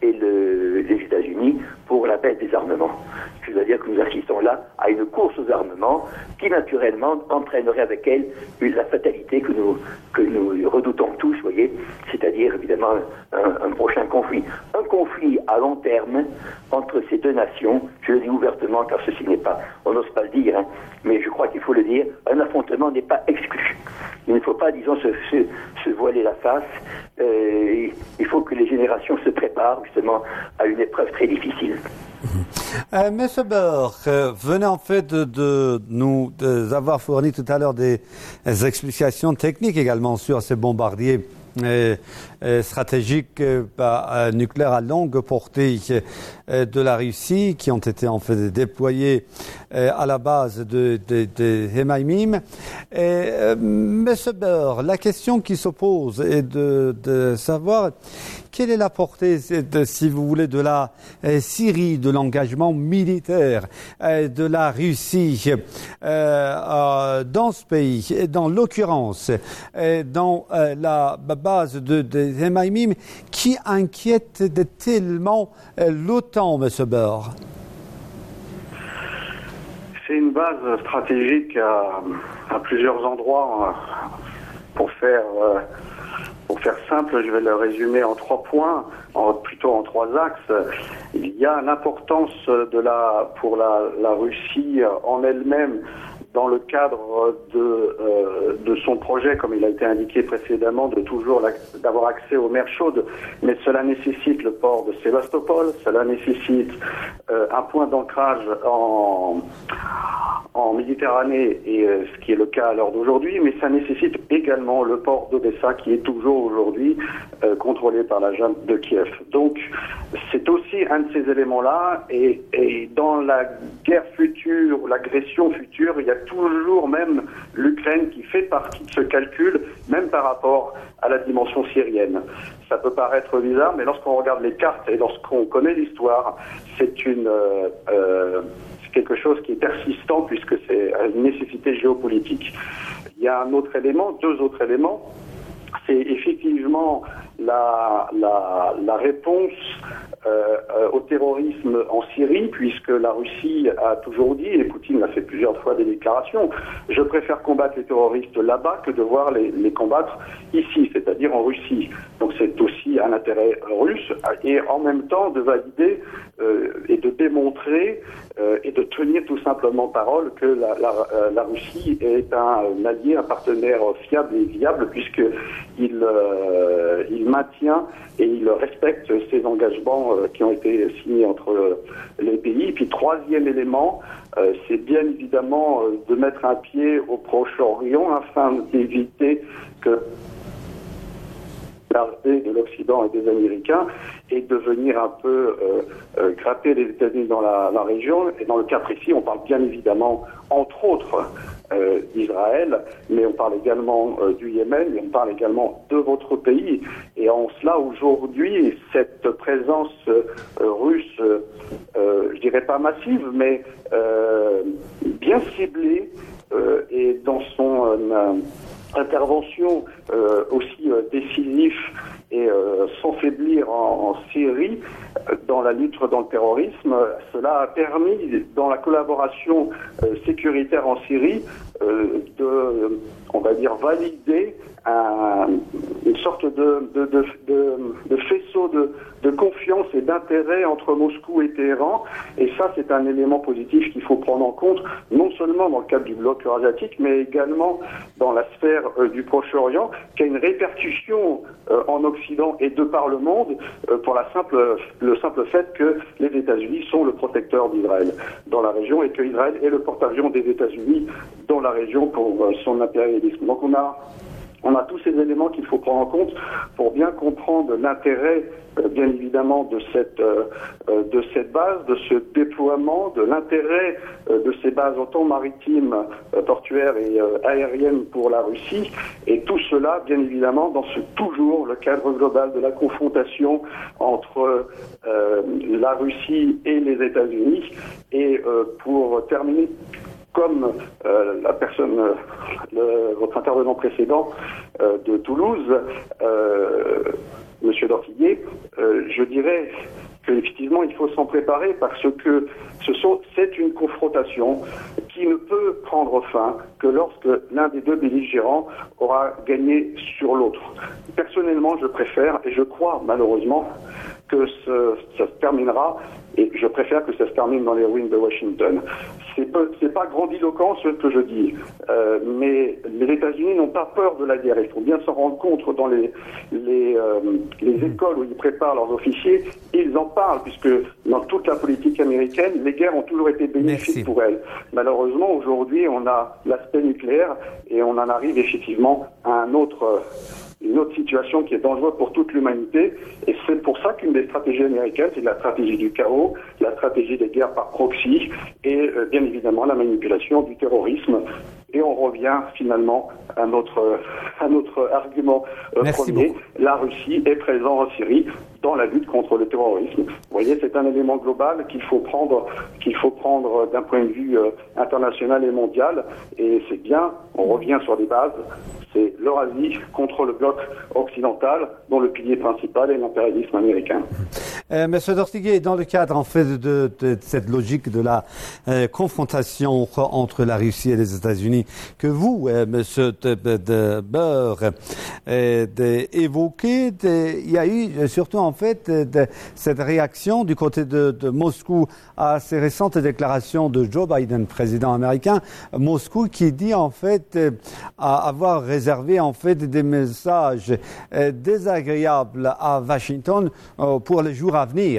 et le, les États-Unis pour la baisse des armements. C'est-à-dire que nous assistons là à une course aux armements qui naturellement entraînerait avec elle une, la fatalité que nous, que nous redoutons tous, voyez, c'est-à-dire évidemment un, un prochain conflit. Un conflit à long terme entre ces deux nations, je le dis ouvertement car ceci n'est pas, on n'ose pas le dire, hein, mais je crois qu'il faut le dire, un affrontement n'est pas exclu. Il ne faut pas, disons, se, se, se voiler la face. Euh, il faut que les générations se préparent justement à une épreuve très difficile. Euh, Monsieur Beur, euh, venez en fait de, de nous de avoir fourni tout à l'heure des, des explications techniques également sur ces bombardiers euh, euh, stratégiques euh, bah, nucléaires à longue portée euh, de la Russie qui ont été en fait déployés euh, à la base de, de, de Hemaimim. Et, euh, Monsieur Beur, la question qui se pose est de, de savoir quelle est la portée, de, si vous voulez, de la euh, Syrie, de l'engagement militaire euh, de la Russie euh, euh, dans ce pays, et dans l'occurrence, euh, dans euh, la base de, de Hemaimim, qui inquiète de tellement euh, l'OTAN, M. Beur? C'est une base stratégique à, à plusieurs endroits. Pour faire... Euh, Pour faire simple, je vais le résumer en trois points, en, plutôt en trois axes. Il y a l'importance de la, pour la, la Russie en elle-même dans le cadre de, euh, de son projet, comme il a été indiqué précédemment, de toujours d'avoir accès aux mers chaudes. Mais cela nécessite le port de Sébastopol, cela nécessite euh, un point d'ancrage en, en Méditerranée, et euh, ce qui est le cas à l'heure d'aujourd'hui, mais ça nécessite également le port d'Odessa, qui est toujours aujourd'hui euh, contrôlé par la junte de Kiev. Donc, c'est aussi un de ces éléments-là, et, et dans la guerre future, l'agression future, il y a toujours même l'Ukraine qui fait partie de ce calcul, même par rapport à la dimension syrienne. Ça peut paraître bizarre, mais lorsqu'on regarde les cartes et lorsqu'on connaît l'histoire, c'est une euh, euh, c'est quelque chose qui est persistant puisque c'est une nécessité géopolitique. Il y a un autre élément, deux autres éléments. C'est effectivement la, la, la réponse euh, au terrorisme en Syrie, puisque la Russie a toujours dit, et Poutine a fait plusieurs fois des déclarations, je préfère combattre les terroristes là-bas que de voir les, les combattre ici, c'est-à-dire en Russie. Donc c'est aussi un intérêt russe, et en même temps de valider euh, et de démontrer euh, et de tenir tout simplement parole que la, la, la Russie est un allié, un partenaire fiable et viable, puisque il, euh, il maintient et il respecte ses engagements euh, qui ont été signés entre euh, les pays. Et puis troisième élément, euh, c'est bien évidemment euh, de mettre un pied au Proche-Orient afin d'éviter que l'armée de l'Occident et des Américains et de venir un peu euh, euh, gratter les États-Unis dans la, la région. Et dans le cas précis, on parle bien évidemment, entre autres, euh, d'Israël, mais on parle également euh, du Yémen, mais on parle également de votre pays. Et en cela, aujourd'hui, cette présence euh, russe, euh, je dirais pas massive, mais euh, bien ciblée, euh, et dans son euh, intervention euh, aussi euh, décisif et euh, sans faiblir en, en Syrie euh, dans la lutte dans le terrorisme, cela a permis dans la collaboration euh, sécuritaire en Syrie euh, de, on va dire, valider un, une sorte de, de, de, de, de faisceau de, de confiance et d'intérêt entre Moscou et Téhéran. Et ça, c'est un élément positif qu'il faut prendre en compte, non seulement dans le cadre du bloc eurasiatique, mais également dans la sphère euh, du Proche-Orient, qui a une répercussion euh, en Occident et de par le monde euh, pour la simple, le simple fait que les États-Unis sont le protecteur d'Israël dans la région et que Israël est le porte-avions des États-Unis dans la région pour euh, son impérialisme. Donc on a On a tous ces éléments qu'il faut prendre en compte pour bien comprendre l'intérêt, euh, bien évidemment, de cette euh, de cette base, de ce déploiement, de l'intérêt euh, de ces bases autant maritimes, euh, portuaires et euh, aériennes pour la Russie, et tout cela, bien évidemment, dans ce toujours le cadre global de la confrontation entre euh, la Russie et les États-Unis. Et euh, pour terminer comme euh, la personne, euh, le, votre intervenant précédent euh, de Toulouse, euh, Monsieur Dortiguier, euh, je dirais qu'effectivement il faut s'en préparer parce que ce sont, c'est une confrontation qui ne peut prendre fin que lorsque l'un des deux belligérants aura gagné sur l'autre. Personnellement, je préfère, et je crois malheureusement, que ce, ça se terminera, et je préfère que ça se termine dans les ruines de Washington. C'est, peu, c'est pas grandiloquent ce que je dis, euh, mais les États-Unis n'ont pas peur de la guerre. Il faut bien s'en rendre compte dans les, les, euh, les écoles où ils préparent leurs officiers. Ils en parlent, puisque dans toute la politique américaine, les guerres ont toujours été bénéfiques Merci. pour elles. Malheureusement, aujourd'hui, on a l'aspect nucléaire et on en arrive effectivement à un autre... Euh, une autre situation qui est dangereuse pour toute l'humanité. Et c'est pour ça qu'une des stratégies américaines, c'est la stratégie du chaos, la stratégie des guerres par proxy et euh, bien évidemment la manipulation du terrorisme. Et on revient finalement à notre, à notre argument euh, premier. Beaucoup. La Russie est présente en Syrie dans la lutte contre le terrorisme. Vous voyez, c'est un élément global qu'il faut prendre, qu'il faut prendre d'un point de vue euh, international et mondial. Et c'est bien, on revient sur des bases. C'est l'Eurasie contre le bloc occidental, dont le pilier principal est l'impérialisme américain. Euh, Monsieur Dortiguier, dans le cadre en fait de, de, de cette logique de la euh, confrontation entre la Russie et les États-Unis, que vous, euh, Monsieur de, de, de Boer, euh, évoquez, il y a eu surtout en fait de, cette réaction du côté de, de Moscou à ces récentes déclarations de Joe Biden, président américain, Moscou qui dit en fait euh, avoir réservé en fait des messages euh, désagréables à Washington euh, pour les jours à venir.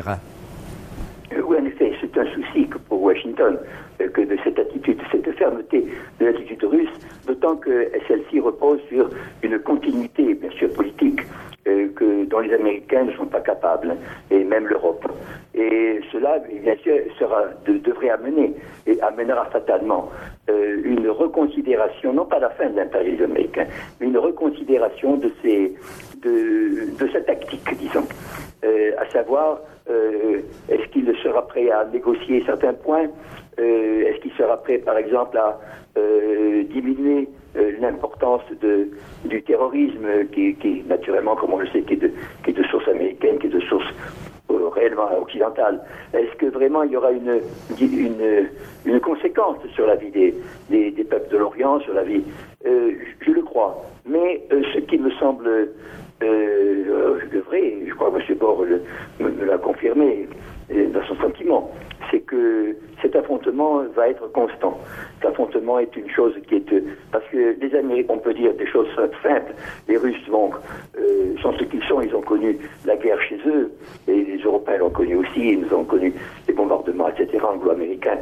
Oui, en effet, c'est un souci pour Washington euh, que de cette attitude, cette fermeté de l'attitude russe, d'autant que celle-ci repose sur une continuité, bien sûr, politique, euh, que, dont les Américains ne sont pas capables, et même l'Europe. Et cela, bien sûr, sera, de, devrait amener, et amènera fatalement, euh, une reconsidération, non pas la fin de l'impérialisme américain, mais une reconsidération de, ces, de, de sa tactique, disons. Euh, à savoir, euh, est-ce qu'il sera prêt à négocier certains points, euh, est-ce qu'il sera prêt, par exemple, à euh, diminuer euh, l'importance de, du terrorisme, qui, qui, naturellement, comme on le sait, qui est de, qui est de source américaine, qui est de source euh, réellement occidentale. Est-ce que vraiment il y aura une, une, une conséquence sur la vie des, des, des peuples de l'Orient, sur la vie euh, je, je le crois. Mais euh, ce qui me semble Euh, euh, vrai, je crois que M. Bohr le, me, me l'a confirmé euh, dans son sentiment, c'est que cet affrontement va être constant. Cet affrontement est une chose qui est... Euh, parce que les Américains, on peut dire des choses simples, les Russes vont, euh, sont ce qu'ils sont, ils ont connu la guerre chez eux, et les Européens l'ont connu aussi, ils ont connu les bombardements, et cetera, anglo-américains.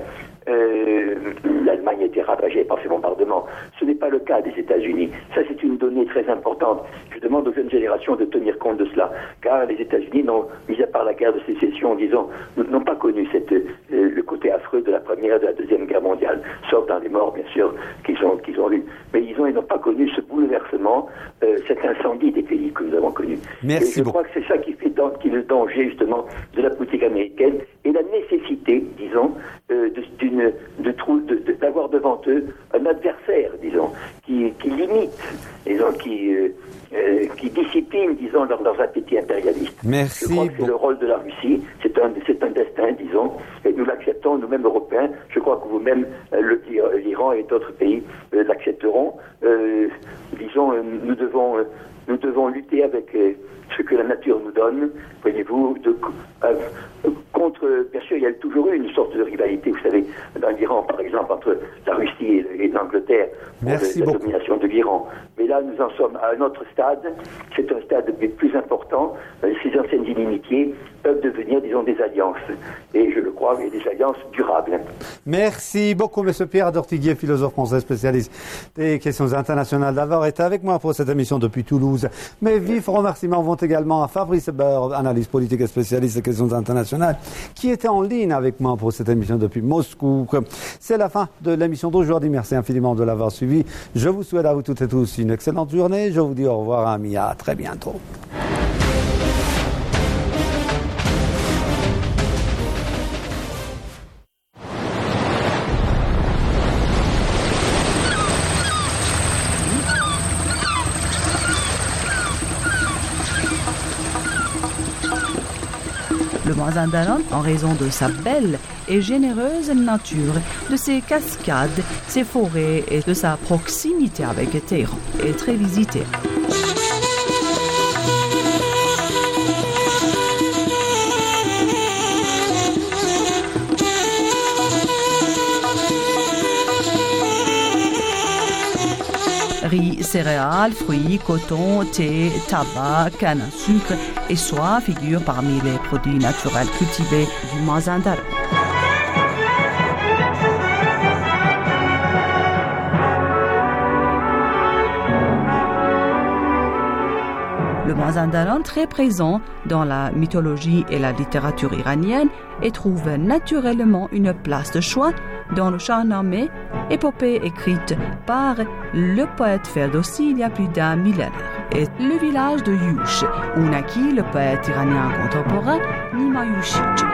Euh, L'Allemagne a été ravagée par ces bombardements. Ce n'est pas le cas des États-Unis. Ça, c'est une donnée très importante. Je demande aux jeunes générations de tenir compte de cela, car les États-Unis, n'ont, mis à part la guerre de sécession, disons, n'ont pas connu cette, euh, le côté affreux de la première et de la deuxième guerre mondiale, sauf dans les morts, bien sûr, qu'ils ont, qu'ils ont eu. Mais ils ont, ils n'ont pas connu ce bouleversement, euh, cet incendie des pays que nous avons connus. Merci et je beaucoup. crois que c'est ça qui fait qui est le danger, justement, de la politique américaine et la nécessité, disons, euh, de, d'une, de, de, de, d'avoir devant eux un adversaire, disons, qui, qui limite, disons, qui, euh, euh, qui discipline, disons, leurs, leurs appétits impérialistes. Merci. Je crois que c'est le rôle de la Russie, c'est un, c'est un destin, disons, et nous l'acceptons, nous-mêmes Européens. Je crois que vous-même, euh, le, l'Iran et d'autres pays euh, l'accepteront. Euh, disons, euh, nous devons, euh, nous devons lutter avec euh, ce que la nature nous donne, voyez-vous, de, euh, contre, bien sûr, il y a toujours eu une sorte de rivalité, vous savez, dans l'Iran, par exemple, entre la Russie et, et l'Angleterre, pour Merci le, la beaucoup. domination de l'Iran. Mais là, nous en sommes à un autre stade, c'est un stade plus important, ces anciennes inimitiés peuvent devenir, disons, des alliances, et je le crois, des alliances durables. Merci beaucoup, M. Pierre Dortiguier, philosophe français spécialiste des questions internationales, d'avoir été avec moi pour cette émission depuis Toulouse. Mes vifs remerciements vont également à Fabrice Boer, analyste politique et spécialiste des questions internationales, qui était en ligne avec moi pour cette émission depuis Moscou. C'est la fin de l'émission d'aujourd'hui. Merci infiniment de l'avoir suivi. Je vous souhaite à vous toutes et tous une excellente journée. Je vous dis au revoir, amis. À très bientôt. Le Mazandaran, en raison de sa belle et généreuse nature, de ses cascades, ses forêts et de sa proximité avec Téhéran, est très visité. Riz, céréales, fruits, coton, thé, tabac, canne à sucre et soie figurent parmi les produits naturels cultivés du Mazandaran. Le Mazandaran, très présent dans la mythologie et la littérature iranienne, et trouve naturellement une place de choix dans le Shahnameh, épopée écrite par le poète Ferdowsi il y a plus d'un millénaire, et le village de Yush, où naquit le poète iranien contemporain Nima Yushij.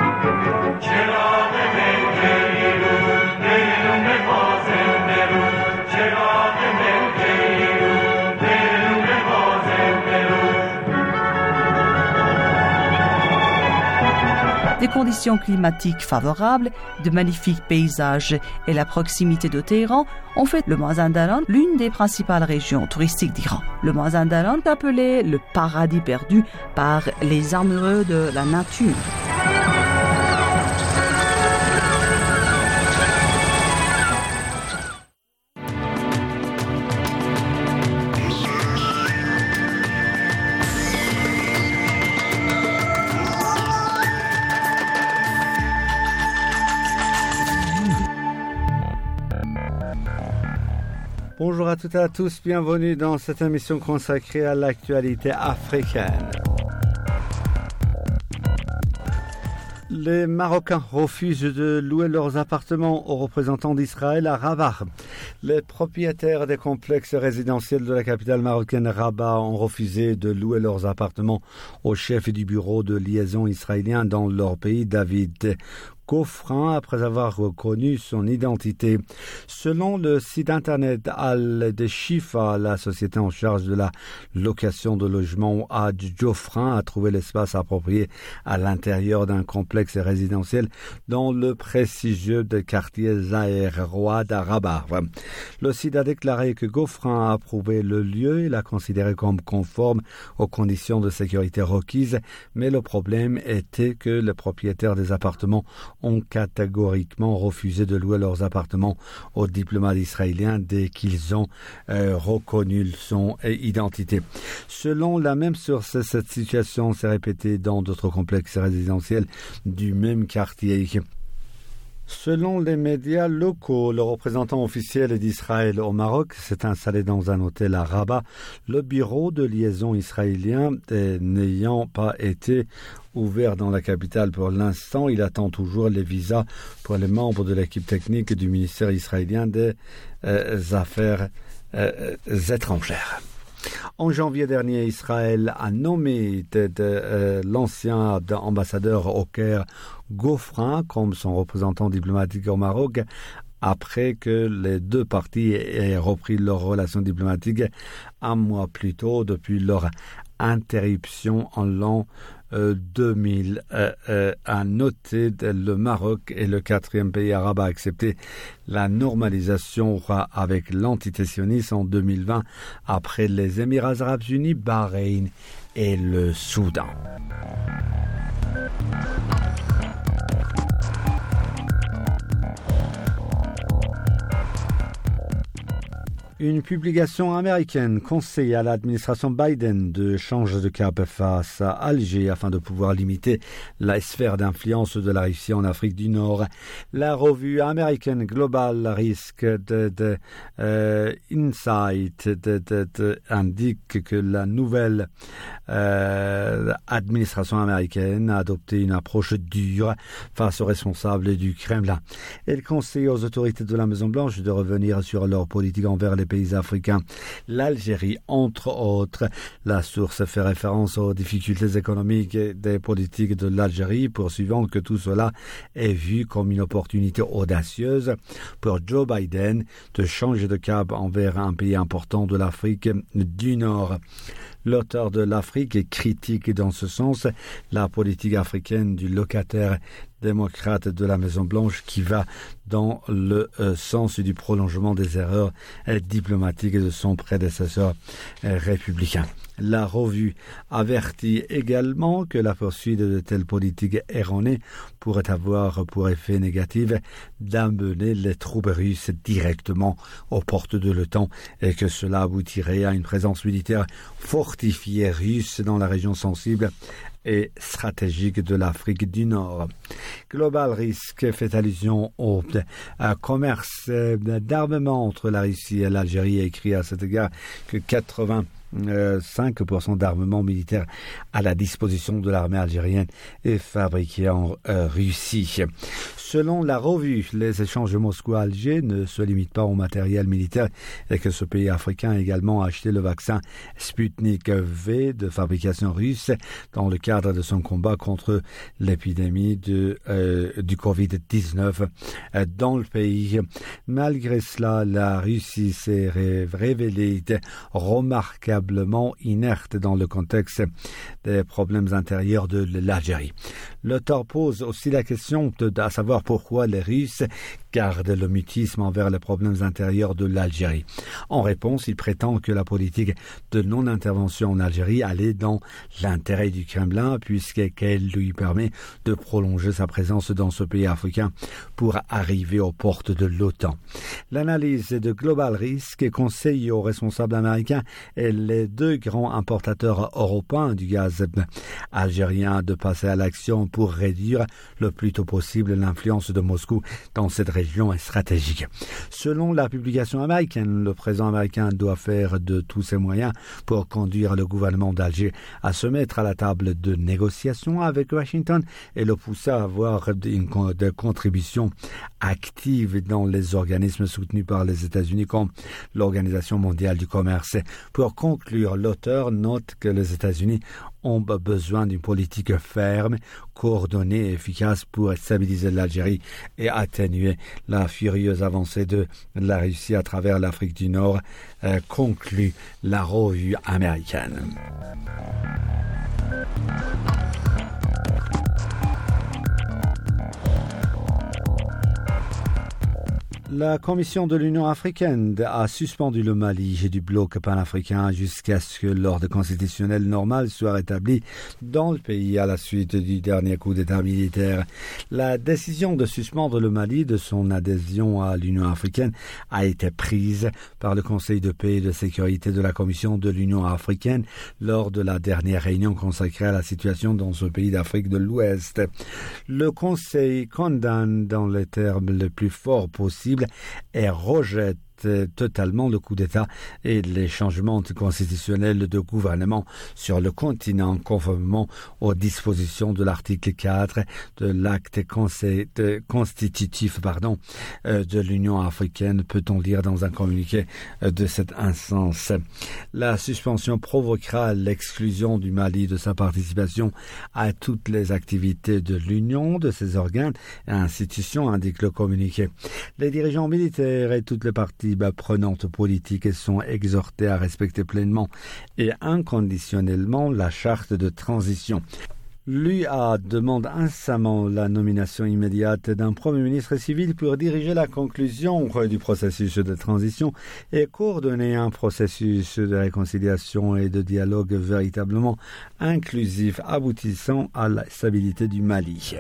Des conditions climatiques favorables, de magnifiques paysages et la proximité de Téhéran ont fait le Mazandaran l'une des principales régions touristiques d'Iran. Le Mazandaran est appelé le paradis perdu par les amoureux de la nature. Bonjour à toutes et à tous, bienvenue dans cette émission consacrée à l'actualité africaine. Les Marocains refusent de louer leurs appartements aux représentants d'Israël à Rabat. Les propriétaires des complexes résidentiels de la capitale marocaine Rabat ont refusé de louer leurs appartements au chef du bureau de liaison israélien dans leur pays, David Goffrin, après avoir reconnu son identité. Selon le site internet Al-Deshifa, la société en charge de la location de logements à Goffrin a trouvé l'espace approprié à l'intérieur d'un complexe résidentiel dans le prestigieux quartier Zahir Road à Rabat. Le site a déclaré que Goffrin a approuvé le lieu et l'a considéré comme conforme aux conditions de sécurité requises, mais le problème était que les propriétaires des appartements ont catégoriquement refusé de louer leurs appartements aux diplomates israéliens dès qu'ils ont euh, reconnu son identité. Selon la même source, cette situation s'est répétée dans d'autres complexes résidentiels du même quartier. Selon les médias locaux, le représentant officiel d'Israël au Maroc s'est installé dans un hôtel à Rabat, le bureau de liaison israélien n'ayant pas été ouvert dans la capitale pour l'instant. Il attend toujours les visas pour les membres de l'équipe technique du ministère israélien des euh, Affaires euh, étrangères. En janvier dernier, Israël a nommé de, de, euh, l'ancien ambassadeur au Caire, Goffrin, comme son représentant diplomatique au Maroc, après que les deux parties aient repris leurs relations diplomatiques un mois plus tôt depuis leur interruption en l'an euh, deux mille. Euh, euh, à noter, le Maroc est le quatrième pays arabe à accepter la normalisation avec l'antitétionnisme en deux mille vingt, après les Émirats arabes unis, Bahreïn et le Soudan. Une publication américaine conseille à l'administration Biden de changer de cap face à Alger afin de pouvoir limiter la sphère d'influence de la Russie en Afrique du Nord. La revue américaine Global Risk de, de euh, Insight de, de, de, indique que la nouvelle euh, administration américaine a adopté une approche dure face aux responsables du Kremlin. Elle conseille aux autorités de la Maison-Blanche de revenir sur leur politique envers les pays africains. L'Algérie, entre autres. La source fait référence aux difficultés économiques et des politiques de l'Algérie, poursuivant que tout cela est vu comme une opportunité audacieuse pour Joe Biden de changer de cap envers un pays important de l'Afrique du Nord. L'auteur de l'Afrique critique dans ce sens la politique africaine du locataire démocrate de la Maison-Blanche qui va dans le euh, sens du prolongement des erreurs euh, diplomatiques de son prédécesseur euh, républicain. La revue avertit également que la poursuite de telles politiques erronées pourrait avoir pour effet négatif d'amener les troupes russes directement aux portes de l'OTAN et que cela aboutirait à une présence militaire fortifiée russe dans la région sensible et stratégique de l'Afrique du Nord. Global Risk fait allusion au euh, commerce euh, d'armement entre la Russie et l'Algérie et écrit à cet égard que quatre-vingt-cinq pour cent d'armement militaire à la disposition de l'armée algérienne est fabriqué en euh, Russie. Selon la revue, les échanges Moscou-Alger ne se limitent pas au matériel militaire et que ce pays africain a également acheté le vaccin Sputnik V de fabrication russe dans le cadre de son combat contre l'épidémie de, euh, du covid dix-neuf euh, dans le pays. Malgré cela, la Russie s'est ré- révélée remarquablement inerte dans le contexte des problèmes intérieurs de l'Algérie. L'auteur pose aussi la question de, à savoir pourquoi les Russes gardent le mutisme envers les problèmes intérieurs de l'Algérie. En réponse, il prétend que la politique de non-intervention en Algérie allait dans l'intérêt du Kremlin puisqu'elle lui permet de prolonger sa présence dans ce pays africain pour arriver aux portes de l'OTAN. L'analyse de Global Risk conseille aux responsables américains et les deux grands importateurs européens du gaz algérien de passer à l'action pour réduire le plus tôt possible l'influence de Moscou dans cette région stratégique. Selon la publication américaine, le président américain doit faire de tous ses moyens pour conduire le gouvernement d'Alger à se mettre à la table de négociation avec Washington et le pousser à avoir une de contribution active dans les organismes soutenus par les États-Unis comme l'Organisation mondiale du commerce. Pour conclure, l'auteur note que les États-Unis ont besoin d'une politique ferme, coordonnée et efficace pour stabiliser l'Algérie et atténuer la furieuse avancée de la Russie à travers l'Afrique du Nord, euh, conclut la revue américaine. La Commission de l'Union africaine a suspendu le Mali et du bloc panafricain jusqu'à ce que l'ordre constitutionnel normal soit rétabli dans le pays à la suite du dernier coup d'État militaire. La décision de suspendre le Mali de son adhésion à l'Union africaine a été prise par le Conseil de paix et de sécurité de la Commission de l'Union africaine lors de la dernière réunion consacrée à la situation dans ce pays d'Afrique de l'Ouest. Le Conseil condamne dans les termes les plus forts possibles et rejette totalement le coup d'État et les changements constitutionnels de gouvernement sur le continent conformément aux dispositions de l'article quatre de l'acte constitutif pardon, de l'Union africaine, peut-on lire dans un communiqué de cette instance. La suspension provoquera l'exclusion du Mali de sa participation à toutes les activités de l'Union, de ses organes et institutions, indique le communiqué. Les dirigeants militaires et toutes les parties prenantes politiques sont exhortés à respecter pleinement et inconditionnellement la charte de transition. L'U A demande incessamment la nomination immédiate d'un Premier ministre civil pour diriger la conclusion du processus de transition et coordonner un processus de réconciliation et de dialogue véritablement inclusif aboutissant à la stabilité du Mali.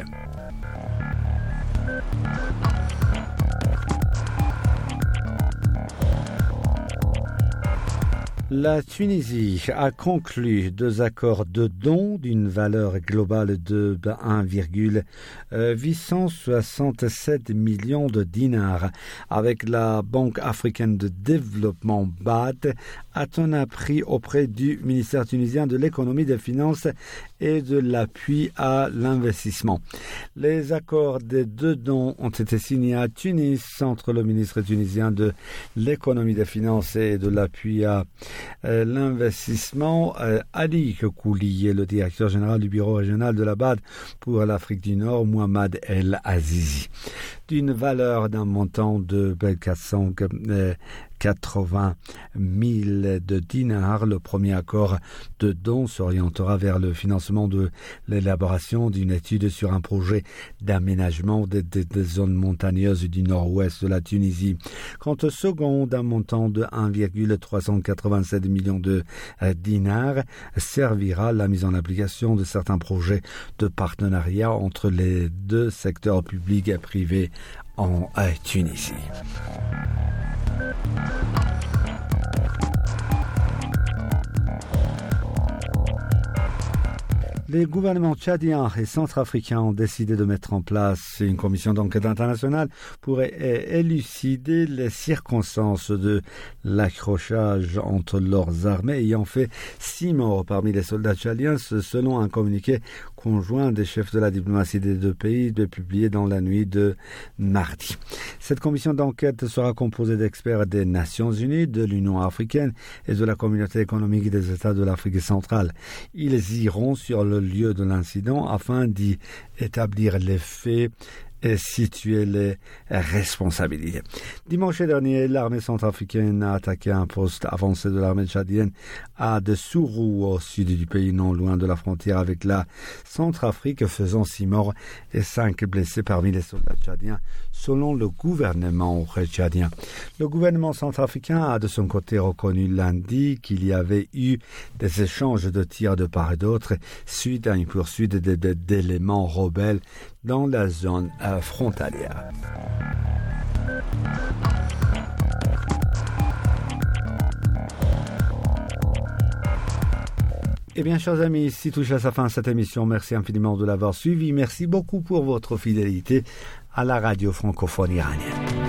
La Tunisie a conclu deux accords de dons d'une valeur globale de un virgule huit cent soixante-sept millions de dinars avec la Banque africaine de développement B A D, a-t-on appris auprès du ministère tunisien de l'économie, des finances et de l'appui à l'investissement. Les accords des deux dons ont été signés à Tunis entre le ministre tunisien de l'économie, des finances et de l'appui à Euh, l'investissement, euh, Ali Kouli est le directeur général du bureau régional de la B A D pour l'Afrique du Nord, Mohamed El Azizi. d'une valeur d'un montant de quatre cent quatre-vingts mille de dinars. Le premier accord de don s'orientera vers le financement de l'élaboration d'une étude sur un projet d'aménagement des, des, des zones montagneuses du nord-ouest de la Tunisie. Quant au second, d'un montant de un virgule trois cent quatre-vingt-sept millions de dinars, servira à la mise en application de certains projets de partenariat entre les deux secteurs publics et privés en Tunisie. Les gouvernements tchadiens et centrafricains ont décidé de mettre en place une commission d'enquête internationale pour élucider les circonstances de l'accrochage entre leurs armées ayant fait six morts parmi les soldats tchadiens, selon un communiqué conjoint des chefs de la diplomatie des deux pays publié dans la nuit de mardi. Cette commission d'enquête sera composée d'experts des Nations Unies, de l'Union africaine et de la communauté économique des États de l'Afrique centrale. Ils iront sur le lieu de l'incident afin d'y établir les faits et situer les responsabilités. Dimanche dernier, l'armée centrafricaine a attaqué un poste avancé de l'armée tchadienne à de Sourou, au sud du pays, non loin de la frontière avec la Centrafrique, faisant six morts et cinq blessés parmi les soldats tchadiens, selon le gouvernement tchadien. Le gouvernement centrafricain a de son côté reconnu lundi qu'il y avait eu des échanges de tirs de part et d'autre suite à une poursuite d'éléments rebelles dans la zone frontalière. Eh bien, chers amis, ici touche à sa fin cette émission. Merci infiniment de l'avoir suivi. Merci beaucoup pour votre fidélité à la radio francophone iranienne.